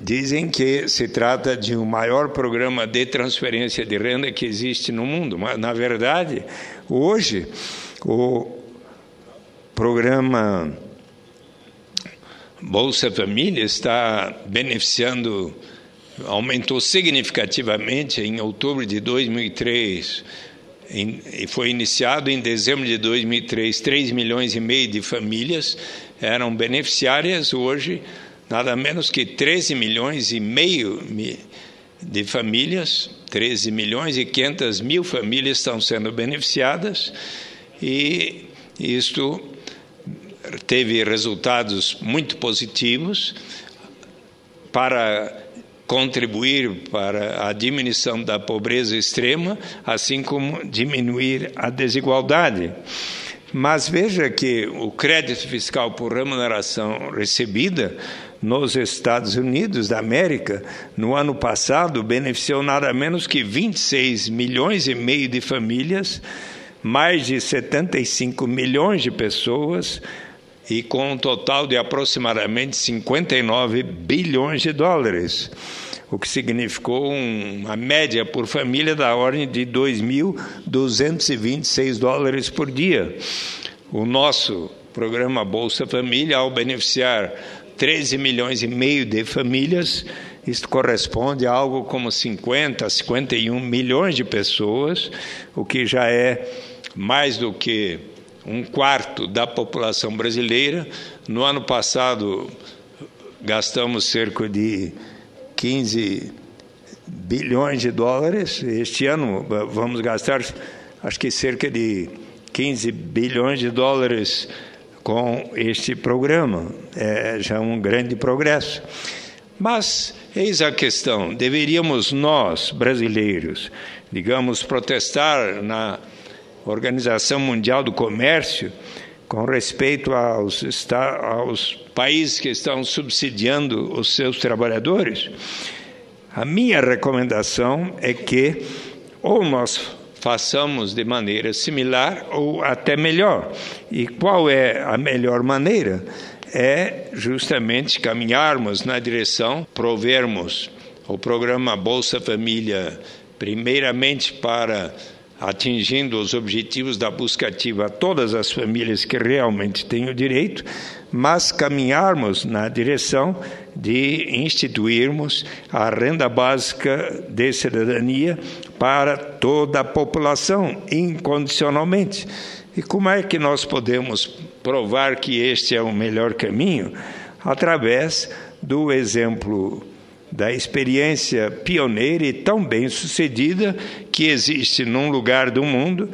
Dizem que se trata de um maior programa de transferência de renda que existe no mundo, mas, na verdade, hoje, o programa Bolsa Família está beneficiando, aumentou significativamente em outubro de 2003, e foi iniciado em dezembro de 2003, 3,5 milhões de famílias eram beneficiárias. Hoje, nada menos que 13,5 milhões de famílias, 13.500.000 famílias estão sendo beneficiadas, e isto teve resultados muito positivos para contribuir para a diminuição da pobreza extrema, assim como diminuir a desigualdade. Mas veja que o crédito fiscal por remuneração recebida nos Estados Unidos da América, no ano passado, beneficiou nada menos que 26,5 milhões de famílias, mais de 75 milhões de pessoas, e com um total de aproximadamente 59 bilhões de dólares, o que significou uma média por família da ordem de 2.226 dólares por dia. O nosso programa Bolsa Família, ao beneficiar 13,5 milhões de famílias, isto corresponde a algo como 50, 51 milhões de pessoas, o que já é mais do que um quarto da população brasileira. No ano passado, gastamos cerca de 15 bilhões de dólares. Este ano, vamos gastar, acho que cerca de 15 bilhões de dólares com este programa. É já um grande progresso. Mas, eis a questão, deveríamos nós, brasileiros, digamos, protestar na Organização Mundial do Comércio com respeito aos países que estão subsidiando os seus trabalhadores? A minha recomendação é que ou nós façamos de maneira similar ou até melhor. E qual é a melhor maneira? É justamente caminharmos na direção, provermos o programa Bolsa Família, primeiramente para atingindo os objetivos da busca ativa a todas as famílias que realmente têm o direito, mas caminharmos na direção de instituirmos a renda básica de cidadania para toda a população, incondicionalmente. E como é que nós podemos provar que este é o melhor caminho? Através do exemplo da experiência pioneira e tão bem sucedida que existe num lugar do mundo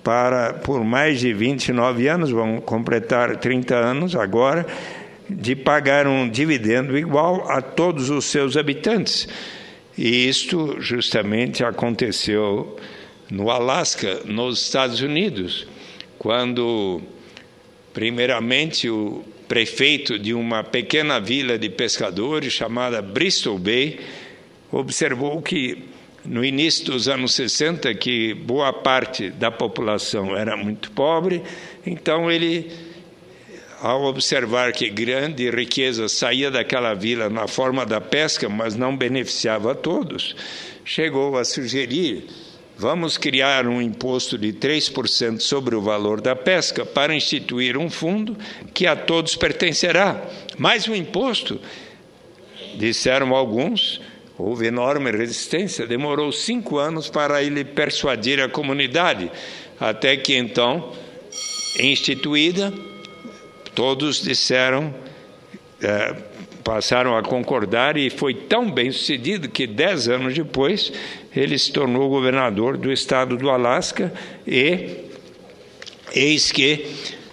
por mais de 29 anos, vamos completar 30 anos agora, de pagar um dividendo igual a todos os seus habitantes. E isto justamente aconteceu no Alasca, nos Estados Unidos, quando, primeiramente, o prefeito de uma pequena vila de pescadores chamada Bristol Bay observou que no início dos anos 60 que boa parte da população era muito pobre, então ele, ao observar que grande riqueza saía daquela vila na forma da pesca, mas não beneficiava a todos, chegou a sugerir: vamos criar um imposto de 3% sobre o valor da pesca para instituir um fundo que a todos pertencerá. Mas o imposto, disseram alguns, houve enorme resistência, demorou 5 anos para ele persuadir a comunidade, até que então, instituída, todos disseram, passaram a concordar, e foi tão bem sucedido que 10 anos depois ele se tornou governador do estado do Alasca, e eis que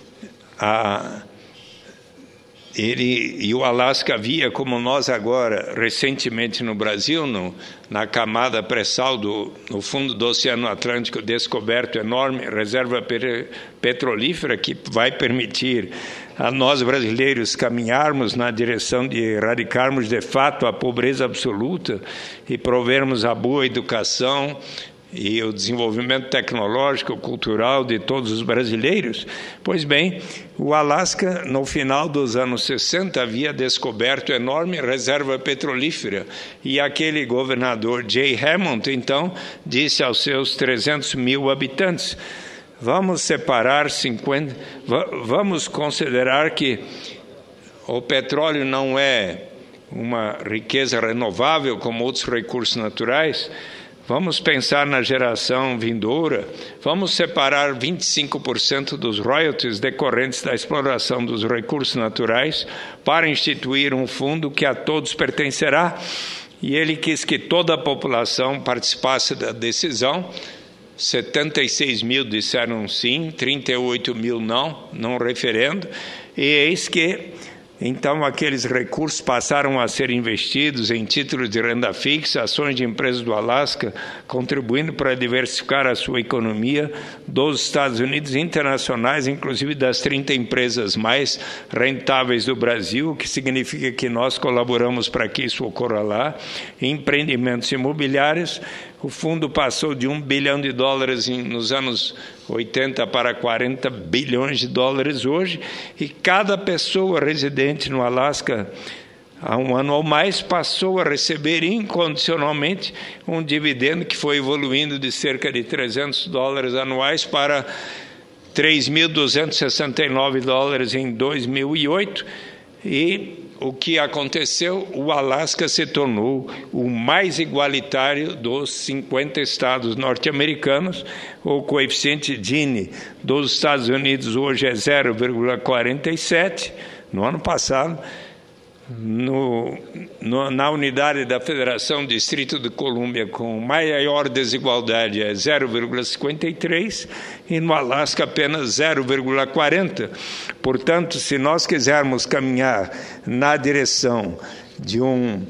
ele e o Alasca havia, como nós agora, recentemente no Brasil, na camada pré-sal no fundo do Oceano Atlântico, descoberto enorme reserva petrolífera que vai permitir a nós brasileiros caminharmos na direção de erradicarmos de fato a pobreza absoluta e provermos a boa educação e o desenvolvimento tecnológico, cultural de todos os brasileiros. Pois bem, o Alasca, no final dos anos 60, havia descoberto enorme reserva petrolífera, e aquele governador Jay Hammond, então, disse aos seus 300 mil habitantes: vamos separar 50, vamos considerar que o petróleo não é uma riqueza renovável como outros recursos naturais. Vamos pensar na geração vindoura, vamos separar 25% dos royalties decorrentes da exploração dos recursos naturais para instituir um fundo que a todos pertencerá. E ele quis que toda a população participasse da decisão. 76 mil disseram sim, 38 mil não referendo, e eis que então aqueles recursos passaram a ser investidos em títulos de renda fixa, ações de empresas do Alasca, contribuindo para diversificar a sua economia dos Estados Unidos internacionais, inclusive das 30 empresas mais rentáveis do Brasil, o que significa que nós colaboramos para que isso ocorra lá. Empreendimentos imobiliários, o fundo passou de $1 bilhão nos anos 80 para 40 bilhões de dólares hoje, e cada pessoa residente no Alasca há um ano ou mais passou a receber incondicionalmente um dividendo que foi evoluindo de cerca de $300 anuais para $3.269 em 2008, e o que aconteceu? O Alasca se tornou o mais igualitário dos 50 estados norte-americanos. O coeficiente Gini dos Estados Unidos hoje é 0,47. No ano passado, na unidade da Federação Distrito de Colômbia, com maior desigualdade, é 0,53, e no Alasca apenas 0,40. Portanto, se nós quisermos caminhar na direção de um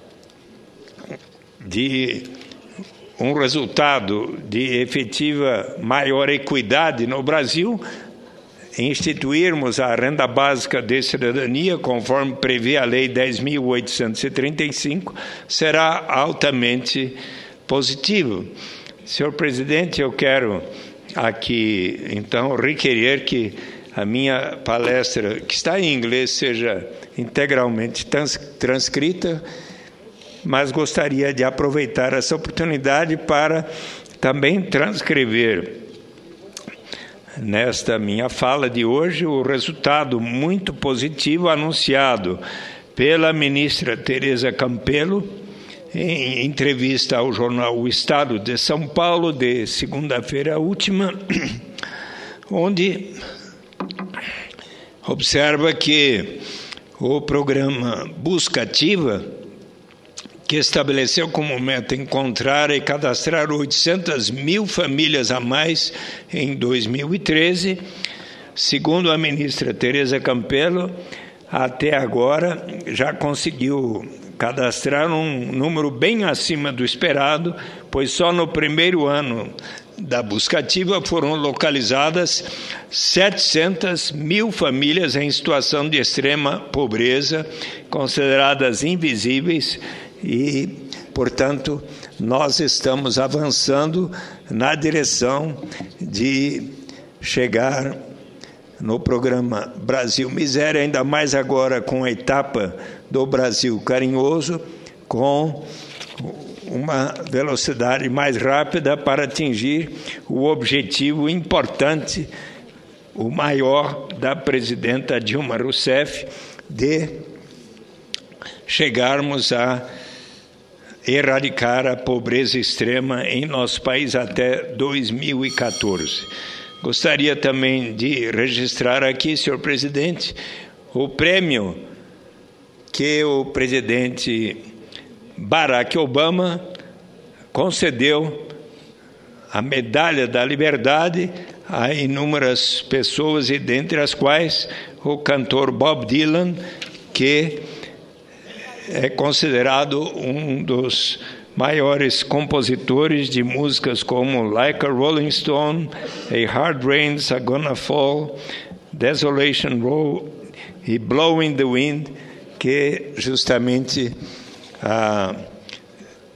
resultado de efetiva maior equidade no Brasil, instituirmos a renda básica de cidadania, conforme prevê a Lei 10.835, será altamente positivo. Senhor presidente, eu quero aqui, então, requerer que a minha palestra, que está em inglês, seja integralmente transcrita, mas gostaria de aproveitar essa oportunidade para também transcrever nesta minha fala de hoje o resultado muito positivo anunciado pela ministra Tereza Campelo em entrevista ao jornal O Estado de São Paulo de segunda-feira última, onde observa que o programa Busca Ativa, que estabeleceu como meta encontrar e cadastrar 800 mil famílias a mais em 2013, segundo a ministra Tereza Campelo, até agora já conseguiu cadastrar um número bem acima do esperado, pois só no primeiro ano da Busca Ativa foram localizadas 700 mil famílias em situação de extrema pobreza, consideradas invisíveis. E, portanto, nós estamos avançando na direção de chegar no programa Brasil Miséria, ainda mais agora com a etapa do Brasil Carinhoso, com uma velocidade mais rápida para atingir o objetivo importante, o maior, da presidenta Dilma Rousseff, de chegarmos a erradicar a pobreza extrema em nosso país até 2014. Gostaria também de registrar aqui, senhor presidente, o prêmio que o presidente Barack Obama concedeu, a Medalha da Liberdade, a inúmeras pessoas, e dentre as quais o cantor Bob Dylan, que é considerado um dos maiores compositores de músicas como Like a Rolling Stone, A Hard Rain's a Gonna Fall, Desolation Row e Blowing the Wind, que justamente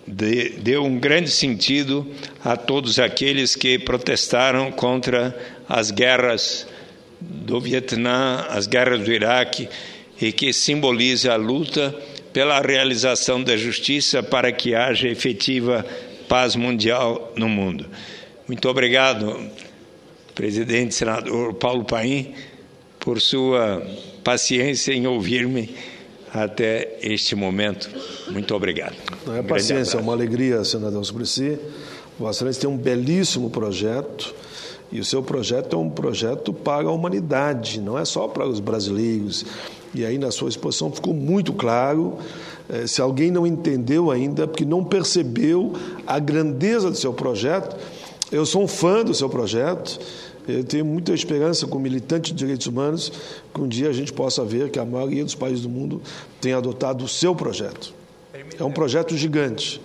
deu um grande sentido a todos aqueles que protestaram contra as guerras do Vietnã, as guerras do Iraque, e que simboliza a luta pela realização da justiça para que haja efetiva paz mundial no mundo. Muito obrigado, presidente senador Paulo Paim, por sua paciência em ouvir-me até este momento. Muito obrigado. Não é paciência, é uma alegria, senador Suplicy. Vossa Excelência tem um belíssimo projeto, e o seu projeto é um projeto para a humanidade, não é só para os brasileiros. E aí na sua exposição ficou muito claro. Se alguém não entendeu ainda, porque não percebeu a grandeza do seu projeto, eu sou um fã do seu projeto. Eu tenho muita esperança, como militante de direitos humanos, que um dia a gente possa ver que a maioria dos países do mundo tem adotado o seu projeto. É um projeto gigante.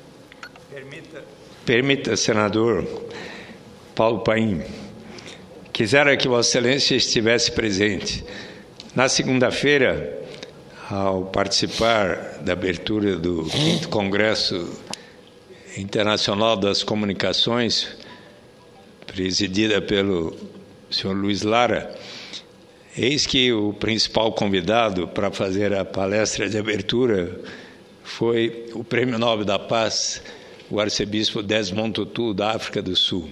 Permita, senador Paulo Paim, quisera que Vossa Excelência estivesse presente. Na segunda-feira, ao participar da abertura do 5º Congresso Internacional das Comunicações, presidida pelo senhor Luiz Lara, eis que o principal convidado para fazer a palestra de abertura foi o Prêmio Nobel da Paz, o arcebispo Desmond Tutu, da África do Sul.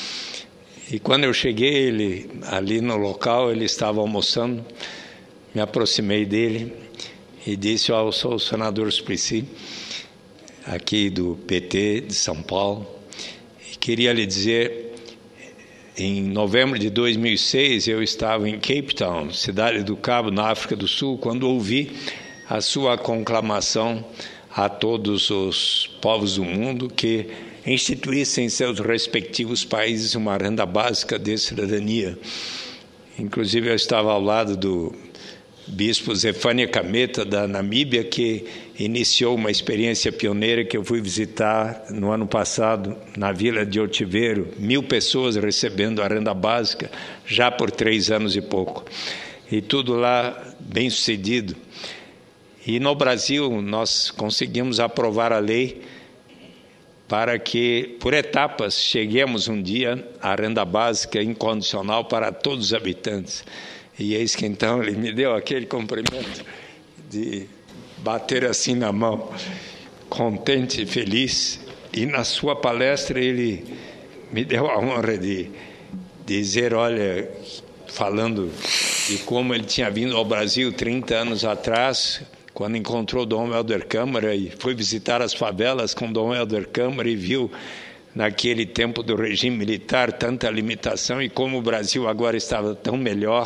E quando eu cheguei ali no local, ele estava almoçando, me aproximei dele e disse: eu sou o senador Suplicy, aqui do PT de São Paulo, e queria lhe dizer, em novembro de 2006, eu estava em Cape Town, cidade do Cabo, na África do Sul, quando ouvi a sua conclamação a todos os povos do mundo que instituíssem em seus respectivos países uma renda básica de cidadania. Inclusive, eu estava ao lado do bispo Zefania Kameta, da Namíbia, que iniciou uma experiência pioneira que eu fui visitar no ano passado, na vila de Otiveiro, 1.000 pessoas recebendo a renda básica, já por 3 anos e pouco. E tudo lá bem sucedido. E no Brasil, nós conseguimos aprovar a lei para que, por etapas, cheguemos um dia à renda básica incondicional para todos os habitantes. E eis que então ele me deu aquele cumprimento de bater assim na mão, contente e feliz. E na sua palestra ele me deu a honra de dizer, olha, falando de como ele tinha vindo ao Brasil 30 anos atrás, quando encontrou Dom Helder Câmara e foi visitar as favelas com Dom Helder Câmara e viu naquele tempo do regime militar tanta limitação e como o Brasil agora estava tão melhor.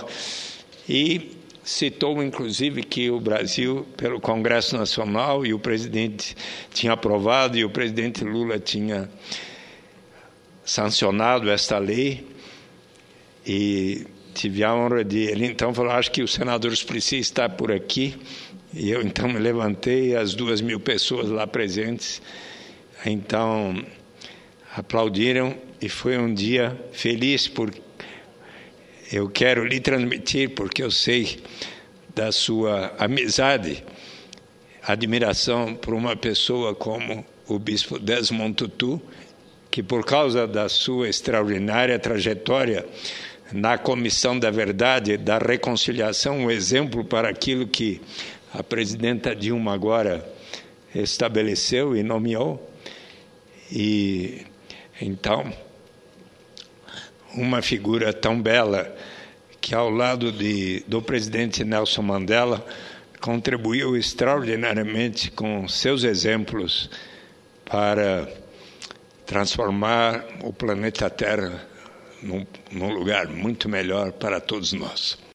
E citou, inclusive, que o Brasil, pelo Congresso Nacional, e o presidente tinha aprovado, e o presidente Lula tinha sancionado esta lei, e tive a honra de... Ele então falou, acho que o senador Suplicy está por aqui, e eu então me levantei, e as 2.000 pessoas lá presentes, então, aplaudiram, e foi um dia feliz, porque eu quero lhe transmitir, porque eu sei da sua amizade, admiração por uma pessoa como o bispo Desmond Tutu, que por causa da sua extraordinária trajetória na Comissão da Verdade e da Reconciliação, um exemplo para aquilo que a presidenta Dilma agora estabeleceu e nomeou. E então, uma figura tão bela que, ao lado do presidente Nelson Mandela, contribuiu extraordinariamente com seus exemplos para transformar o planeta Terra num lugar muito melhor para todos nós.